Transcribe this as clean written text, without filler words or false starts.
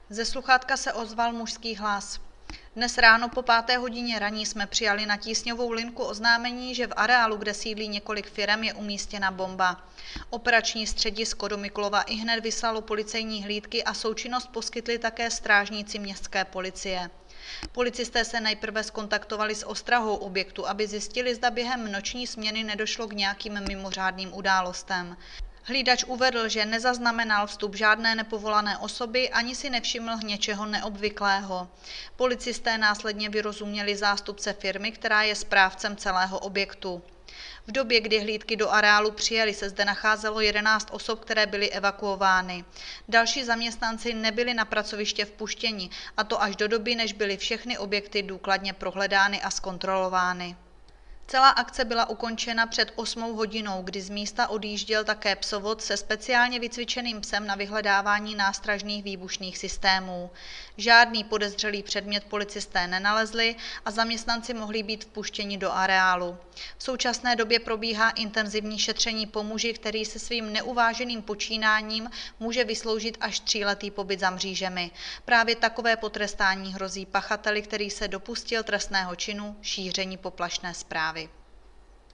Ze sluchátka se ozval mužský hlas. Dnes ráno po 5. hodině raní jsme přijali na tísňovou linku oznámení, že v areálu, kde sídlí několik firem, je umístěna bomba. Operační středisko do Mikulova ihned vyslalo policejní hlídky a součinnost poskytli také strážníci městské policie. Policisté se nejprve zkontaktovali s ostrahou objektu, aby zjistili, zda během noční směny nedošlo k nějakým mimořádným událostem. Hlídač uvedl, že nezaznamenal vstup žádné nepovolané osoby ani si nevšiml něčeho neobvyklého. Policisté následně vyrozuměli zástupce firmy, která je správcem celého objektu. V době, kdy hlídky do areálu přijeli, se zde nacházelo 11 osob, které byly evakuovány. Další zaměstnanci nebyli na pracoviště vpuštěni, a to až do doby, než byly všechny objekty důkladně prohledány a zkontrolovány. Celá akce byla ukončena před 8 hodinou, kdy z místa odjížděl také psovod se speciálně vycvičeným psem na vyhledávání nástražných výbušných systémů. Žádný podezřelý předmět policisté nenalezli a zaměstnanci mohli být vpuštěni do areálu. V současné době probíhá intenzivní šetření po muži, který se svým neuváženým počínáním může vysloužit až 3letý pobyt za mřížemi. Právě takové potrestání hrozí pachateli, který se dopustil trestného činu šíření poplašné zprávy.